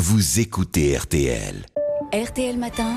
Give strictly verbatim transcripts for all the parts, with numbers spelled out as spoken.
vous écoutez R T L. R T L Matin,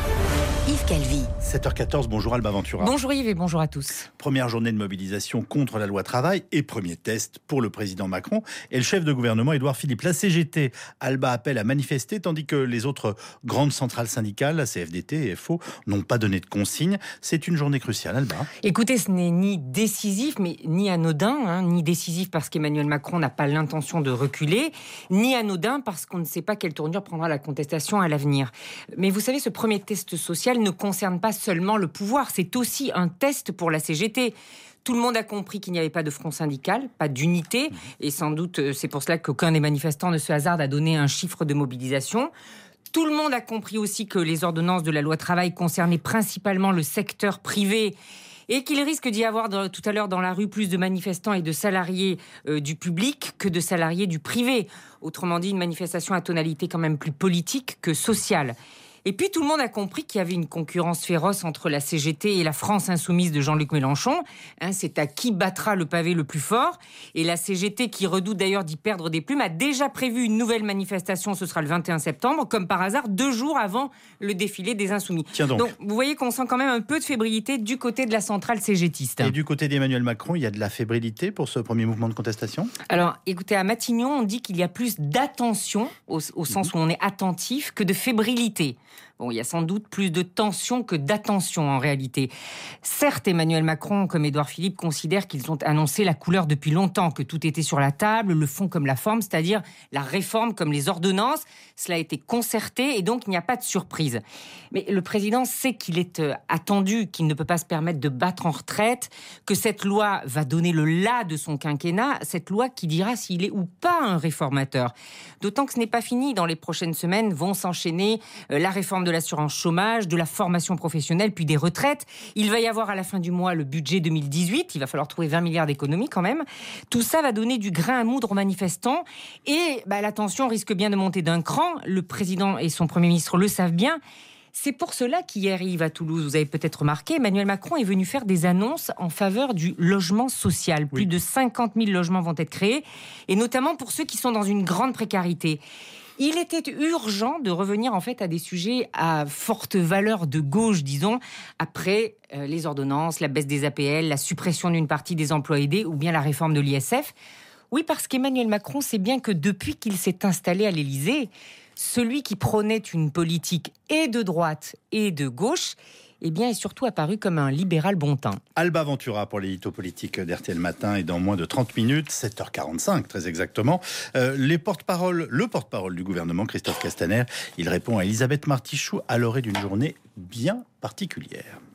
Yves Calvi. sept heures quatorze, bonjour Alba Ventura. Bonjour Yves et bonjour à tous. Première journée de mobilisation contre la loi travail et premier test pour le président Macron et le chef de gouvernement Édouard Philippe. La C G T, Alba appelle à manifester tandis que les autres grandes centrales syndicales, la C F D T et F O, n'ont pas donné de consigne. C'est une journée cruciale, Alba. Écoutez, ce n'est ni décisif, mais ni anodin, hein, ni décisif parce qu'Emmanuel Macron n'a pas l'intention de reculer, ni anodin parce qu'on ne sait pas quelle tournure prendra la contestation à l'avenir. Mais vous savez, ce premier test social ne concerne pas seulement le pouvoir, c'est aussi un test pour la C G T. Tout le monde a compris qu'il n'y avait pas de front syndical, pas d'unité, et sans doute c'est pour cela qu'aucun des manifestants ne se hasarde à donner un chiffre de mobilisation. Tout le monde a compris aussi que les ordonnances de la loi travail concernaient principalement le secteur privé et qu'il risque d'y avoir de, tout à l'heure dans la rue plus de manifestants et de salariés euh, du public que de salariés du privé. Autrement dit, une manifestation à tonalité quand même plus politique que sociale. Et puis tout le monde a compris qu'il y avait une concurrence féroce entre la C G T et la France insoumise de Jean-Luc Mélenchon. Hein, c'est à qui battra le pavé le plus fort. Et la C G T, qui redoute d'ailleurs d'y perdre des plumes, a déjà prévu une nouvelle manifestation. Ce sera le vingt et un septembre, comme par hasard, deux jours avant le défilé des Insoumis. Tiens donc. Donc vous voyez qu'on sent quand même un peu de fébrilité du côté de la centrale cégétiste. Et du côté d'Emmanuel Macron, il y a de la fébrilité pour ce premier mouvement de contestation ? Alors écoutez, à Matignon, on dit qu'il y a plus d'attention, au, au sens où on est attentif, que de fébrilité. Bon, il y a sans doute plus de tension que d'attention en réalité. Certes, Emmanuel Macron, comme Édouard Philippe, considèrent qu'ils ont annoncé la couleur depuis longtemps, que tout était sur la table, le fond comme la forme, c'est-à-dire la réforme comme les ordonnances. Cela a été concerté et donc il n'y a pas de surprise. Mais le président sait qu'il est euh, attendu, qu'il ne peut pas se permettre de battre en retraite, que cette loi va donner le là de son quinquennat, cette loi qui dira s'il est ou pas un réformateur. D'autant que ce n'est pas fini. Dans les prochaines semaines vont s'enchaîner euh, la réforme de l'assurance chômage, de la formation professionnelle, puis des retraites. Il va y avoir à la fin du mois le budget deux mille dix-huit. Il va falloir trouver vingt milliards d'économies quand même. Tout ça va donner du grain à moudre aux manifestants. Et bah, la tension risque bien de monter d'un cran. Le président et son Premier ministre le savent bien. C'est pour cela qu'hier, Yves, à Toulouse, vous avez peut-être remarqué, Emmanuel Macron est venu faire des annonces en faveur du logement social. Plus oui. de cinquante mille logements vont être créés, et notamment pour ceux qui sont dans une grande précarité. Il était urgent de revenir en fait à des sujets à forte valeur de gauche, disons, après euh, les ordonnances, la baisse des A P L, la suppression d'une partie des emplois aidés ou bien la réforme de l'I S F. Oui, parce qu'Emmanuel Macron sait bien que depuis qu'il s'est installé à l'Élysée, celui qui prônait une politique et de droite et de gauche, eh bien, est surtout apparu comme un libéral bon teint. Alba Ventura pour l'édito politique d'R T L Matin et dans moins de trente minutes, sept heures quarante-cinq très exactement, euh, les porte-parole, le porte-parole du gouvernement, Christophe Castaner, il répond à Elisabeth Martichoux à l'orée d'une journée bien particulière.